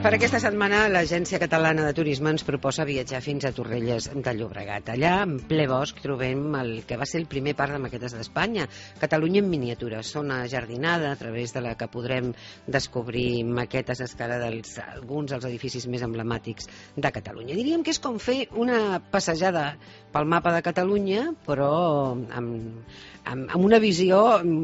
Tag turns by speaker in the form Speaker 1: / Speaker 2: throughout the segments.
Speaker 1: Per aquesta setmana l'Agència Catalana de Turisme ens proposa viatjar fins a Torrelles de Llobregat. Allà, en ple bosc, trobem el que va ser el primer parc de maquetes d'Espanya, Catalunya en miniatura, zona jardinada a través de la que podrem descobrir maquetes a escala d'alguns dels edificis més emblemàtics de Catalunya. Diríem que és com fer una passejada pel mapa de Catalunya, però amb una visió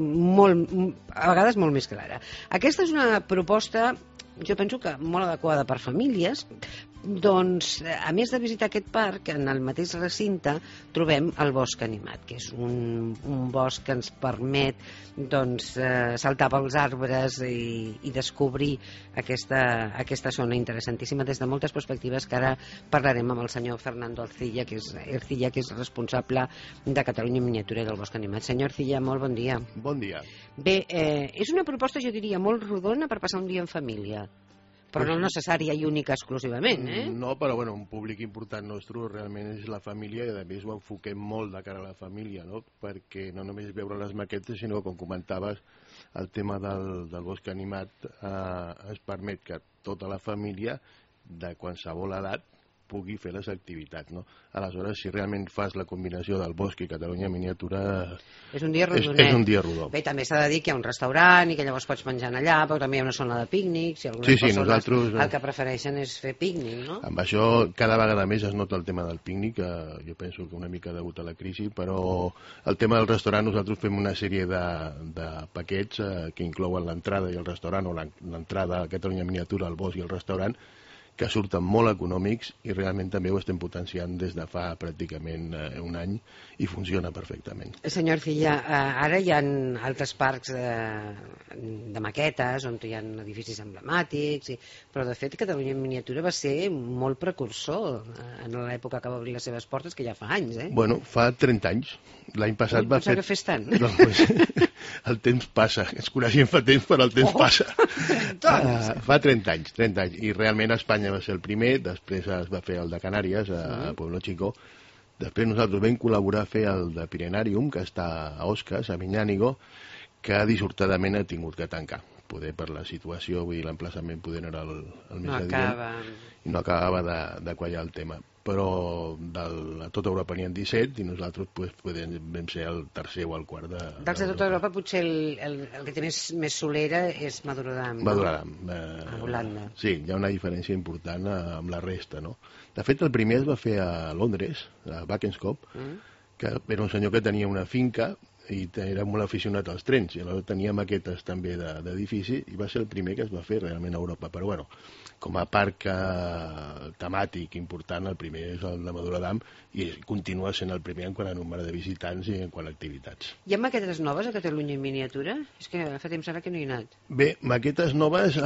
Speaker 1: a vegades molt més clara. Aquesta és una proposta, jo penso que molt adequada per famílies. Doncs, a més de visitar aquest parc, en el mateix recinte trobem el bosc animat, que és un bosc que ens permet saltar pels arbres i descobrir aquesta zona interessantíssima des de moltes perspectives, que ara parlarem amb el senyor Fernando Ercilla, que és responsable de Catalunya en miniatura i del bosc animat. Senyor Ercilla, molt bon dia.
Speaker 2: Bon dia.
Speaker 1: Bé, és una proposta, jo diria, molt rodona per passar un dia en família. Però no necessària i única exclusivament, eh?
Speaker 2: No, però bueno, un públic important nostre realment és la família, i a més ho enfoquem molt de cara a la família, no? Perquè no només veure les maquetes, sinó, com comentaves, el tema del bosc animat ens permet que tota la família, de qualsevol edat, pugui fer les activitats, no? Aleshores, si realment fas la combinació del bosc i Catalunya en miniatura,
Speaker 1: és un dia rodonet.
Speaker 2: És un dia rodó.
Speaker 1: Bé, també s'ha de dir que hi ha un restaurant i que llavors pots menjar allà, però també hi ha una zona de pícnics i algunes persones
Speaker 2: nosaltres
Speaker 1: el que prefereixen és fer pícnic, no?
Speaker 2: Amb això cada vegada més es nota el tema del pícnic, jo penso que una mica degut a la crisi, però el tema del restaurant, nosaltres fem una sèrie de paquets que inclouen l'entrada i el restaurant, o l'entrada a Catalunya en miniatura, el bosc i el restaurant, que surten molt econòmics i realment també ho estem potenciant des de fa pràcticament un any i funciona perfectament.
Speaker 1: Senyor Ercilla, ara hi ha altres parcs de maquetes on hi ha edificis emblemàtics, però de fet Catalunya en miniatura va ser molt precursor en l'època que va obrir les seves portes, que ja fa anys, eh?
Speaker 2: Bueno, fa 30 anys. L'any passat va fer...
Speaker 1: que fes tant.
Speaker 2: El temps passa. Ens coneixem fa temps, però el temps passa. Fa 30 anys. I realment Espanya va ser el primer, després es va fer el de Canàries, a Pueblo Chico. Després nosaltres vam col·laborar a fer el de Pirenarium, que està a Oscas, a Miñánigo, que dissortadament ha tingut que tancar. Poder per la situació, vull dir, l'emplaçament poder no era el més adient. No acabava de quallar el tema. Però a tota Europa n'hi ha 17 i nosaltres vam ser el tercer o el quart
Speaker 1: dels de tota Europa. Potser el que té més solera és Madurodam, no?
Speaker 2: Madurodam,
Speaker 1: a Holanda.
Speaker 2: Sí, hi ha una diferència important amb la resta, no? De fet, el primer es va fer a Londres, a Bakenskop, que era un senyor que tenia una finca i era molt aficionat als trens, i aleshores tenia maquetes també d'edifici, i va ser el primer que es va fer realment a Europa. Però bueno, com a parc temàtic important, el primer és el de Madurodam i continua sent el primer en quant a nombre de visitants i en quant a activitats.
Speaker 1: Hi ha maquetes noves a Catalunya en miniatura? És que fa temps ara que no hi he anat.
Speaker 2: Bé, maquetes noves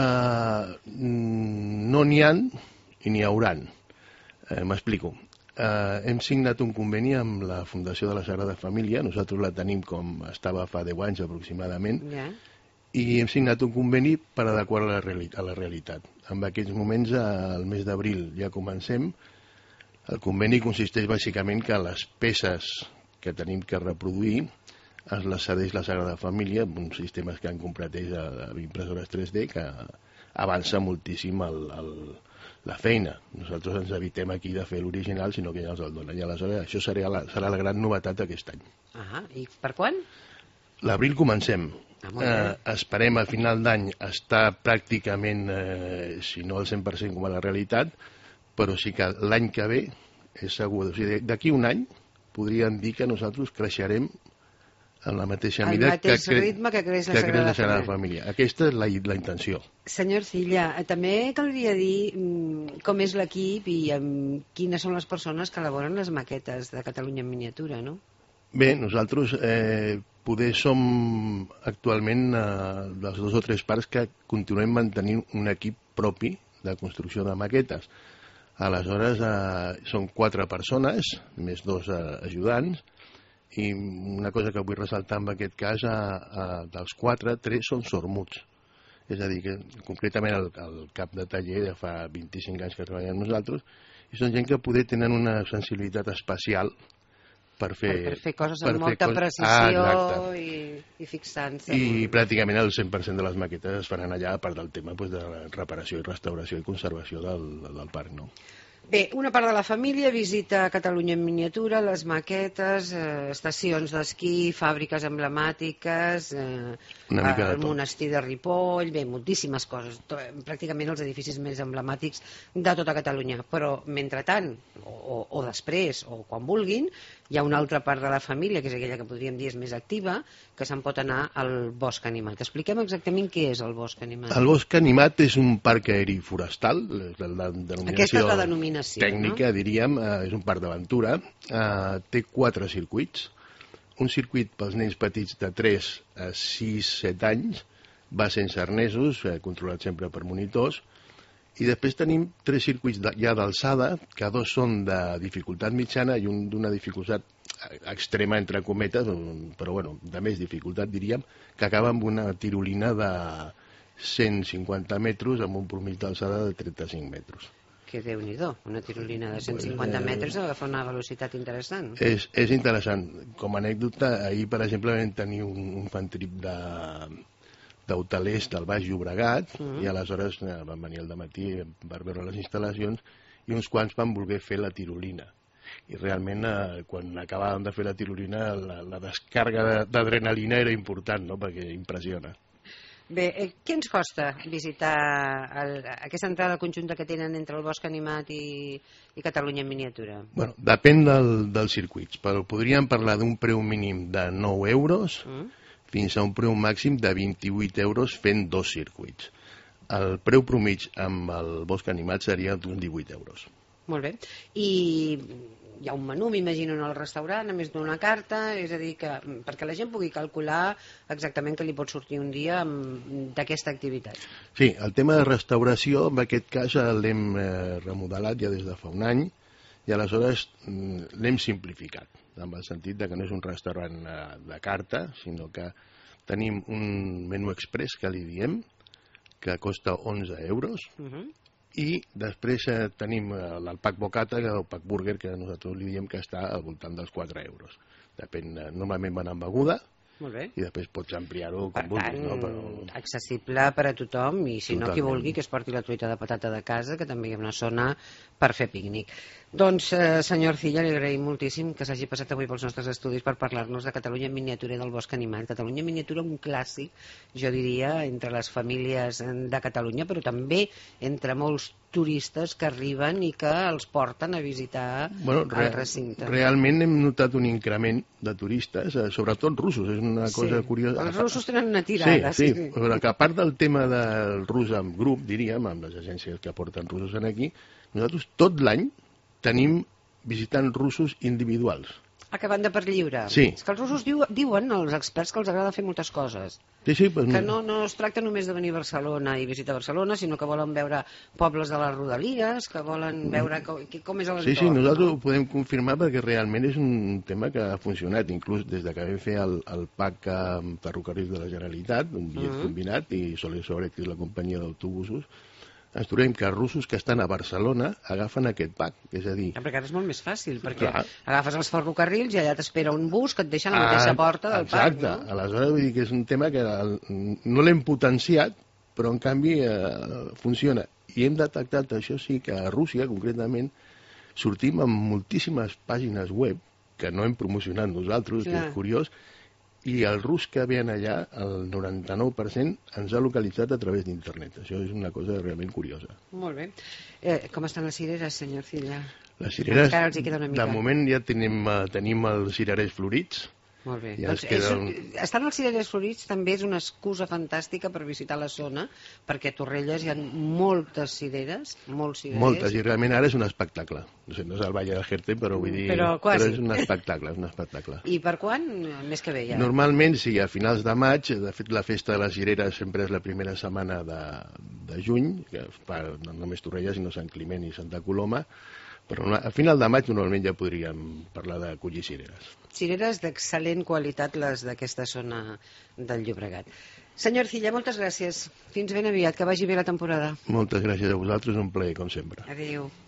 Speaker 2: no n'hi ha i n'hi hauran. M'explico. Hem signat un conveni amb la Fundació de la Sagrada Família, nosaltres la tenim com estava fa 10 anys aproximadament, i hem signat un conveni per adequar-la a la realitat. En aquests moments, al mes d'abril, ja comencem. El conveni consisteix bàsicament que les peces que tenim que reproduir ens les cedeix la Sagrada Família amb uns sistemes que han comprat ells d'impressores 3D que avança moltíssim la feina. Nosaltres ens evitem aquí de fer l'original, sinó que ja ens el donen. I aleshores això serà la gran novetat aquest any.
Speaker 1: I per quan?
Speaker 2: L'abril comencem. Esperem al final d'any estar pràcticament, si no al 100% com a la realitat, però sí que l'any que ve és segur. O sigui, d'aquí un any podríem dir que nosaltres creixerem en la mateixa mida
Speaker 1: que creix la Sagrada
Speaker 2: Família. Aquesta és la intenció.
Speaker 1: Senyor Ercilla, també caldria dir com és l'equip i quines són les persones que elaboren les maquetes de Catalunya en miniatura, no?
Speaker 2: Bé, nosaltres poder som actualment dels 2 o 3 parcs que continuem mantenint un equip propi de construcció de maquetes. Aleshores, són 4 persones, més 2 ajudants, i una cosa que vull ressaltar en aquest cas, dels 4, 3 són sormuts. És a dir, que concretament el cap de taller ja fa 25 anys que treballem nosaltres, i són gent que poder tenen una sensibilitat especial
Speaker 1: Per fer coses amb molta precisió i fixant-se.
Speaker 2: I pràcticament el 100% de les maquetes es faran allà, a part del tema de reparació i restauració i conservació del parc, no?
Speaker 1: Bé, una part de la família visita Catalunya en miniatura, les maquetes, estacions d'esquí, fàbriques emblemàtiques, el monestir de Ripoll, bé, moltíssimes coses, pràcticament els edificis més emblemàtics de tota Catalunya. Però, mentrestant, o després, o quan vulguin, hi ha una altra part de la família, que és aquella que podríem dir és més activa, que se'n pot anar al Bosc Animat. Expliquem exactament què és el Bosc Animat.
Speaker 2: El Bosc Animat és un parc aeri forestal, la denominació
Speaker 1: aquesta és la denominació
Speaker 2: tècnica, no? Diríem, és un parc d'aventura, té 4 circuits, un circuit pels nens petits de 3 a 6, 7 anys, va sense arnesos, controlat sempre per monitors, i després tenim 3 circuits ja d'alçada, que 2 són de dificultat mitjana i un d'una dificultat extrema, entre cometes, però bueno, de més dificultat, diríem, que acaba amb una tirolina de 150 metres amb un promís d'alçada de 35 metres.
Speaker 1: Que Déu-n'hi-do, una tirolina de 150 metres agafa una velocitat interessant.
Speaker 2: És interessant. Com a anècdota, ahir, per exemple, vam tenir un fan trip d'hotelers del Baix Llobregat, i aleshores van venir al dematí per veure les instal·lacions, i uns quants van voler fer la tirolina. I realment, quan acabàvem de fer la tirolina, la descàrrega d'adrenalina era important, no?, perquè impressiona.
Speaker 1: Bé, què ens costa visitar aquesta entrada conjunta que tenen entre el Bosc Animat i Catalunya en miniatura?
Speaker 2: Bueno, depèn dels circuits, però podríem parlar d'un preu mínim de 9 euros fins a un preu màxim de 28 euros fent 2 circuits. El preu promig amb el Bosc Animat seria d'uns 18 euros.
Speaker 1: Molt bé. I hi ha un menú, m'imagino, en el restaurant, a més d'una carta, és a dir, que perquè la gent pugui calcular exactament què li pot sortir un dia d'aquesta activitat.
Speaker 2: Sí, el tema de restauració, en aquest cas l'hem remodelat ja des de fa un any, i aleshores l'hem simplificat, en el sentit que no és un restaurant de carta, sinó que tenim un menú express, que li diem, que costa 11 euros, i després tenim el pack bocata, el pack burger, que nosaltres li diem que està al voltant dels 4 euros. Depèn, normalment van amb beguda, i després pots ampliar-ho com vulguis.
Speaker 1: Per tant, accessible per a tothom, i si no, qui vulgui que es porti la truita de patata de casa, que també hi ha una zona per fer pícnic. Doncs, senyor Cilla, li agraïm moltíssim que s'hagi passat avui pels nostres estudis per parlar-nos de Catalunya en miniatura i del Bosc Animat. Catalunya en miniatura, un clàssic, jo diria, entre les famílies de Catalunya, però també entre molts turistes que arriben i que els porten a visitar el recinte.
Speaker 2: Realment hem notat un increment de turistes, sobretot russos, és una cosa curiosa.
Speaker 1: Els russos tenen una tirada.
Speaker 2: Sí, però que a part del tema del rus en grup, diríem, amb les agències que porten russos aquí, nosaltres tot l'any tenim visitants russos individuals.
Speaker 1: Que van de per lliure.
Speaker 2: Sí.
Speaker 1: És que els russos diuen, els experts, que els agrada fer moltes coses.
Speaker 2: Sí,
Speaker 1: que no es tracta només de venir a Barcelona i visitar Barcelona, sinó que volen veure pobles de les rodalies, que volen veure com és l'entorn.
Speaker 2: Sí, nosaltres ho podem confirmar perquè realment és un tema que ha funcionat, inclús des que vam fer el PAC amb ferrocarrils de la Generalitat, un bitllet combinat, i Soler que és la companyia d'autobusos, ens trobem que els russos que estan a Barcelona agafen aquest pack, és a dir...
Speaker 1: Perquè ara és molt més fàcil, perquè agafes els ferrocarrils i allà t'espera un bus que et deixa a la mateixa porta del parc.
Speaker 2: Exacte, aleshores vull dir que és un tema que no l'hem potenciat, però en canvi funciona. I hem detectat, això sí, que a Rússia, concretament, sortim amb moltíssimes pàgines web que no hem promocionat nosaltres, que és curiós, i el rus que ven allà, el 99%, ens ha localitzat a través d'internet. Això és una cosa realment curiosa.
Speaker 1: Molt bé. Com estan les cireres, senyor Cilla?
Speaker 2: Les cireres, de moment ja tenim els cirerers florits.
Speaker 1: Molt bé. Ja estar als cirerers florits també és una excusa fantàstica per visitar la zona, perquè a Torrelles hi ha moltes cireres, molts cirerers.
Speaker 2: Moltes, i realment ara és un espectacle. No sé, no és el Valle de Jerte, però vull dir...
Speaker 1: Però
Speaker 2: és un espectacle, és un espectacle.
Speaker 1: I per quan? Més que bé, ja.
Speaker 2: Normalment, sí, a finals de maig, de fet la festa de les cireres sempre és la primera setmana de juny, que fa no només Torrelles, sinó Sant Climent i Santa Coloma, però a final de maig normalment ja podríem parlar de collir cireres.
Speaker 1: Cireres d'excel·lent qualitat, les d'aquesta zona del Llobregat. Senyor Cilla, moltes gràcies. Fins ben aviat, que vagi bé la temporada.
Speaker 2: Moltes gràcies a vosaltres, un plaer, com sempre.
Speaker 1: Adéu.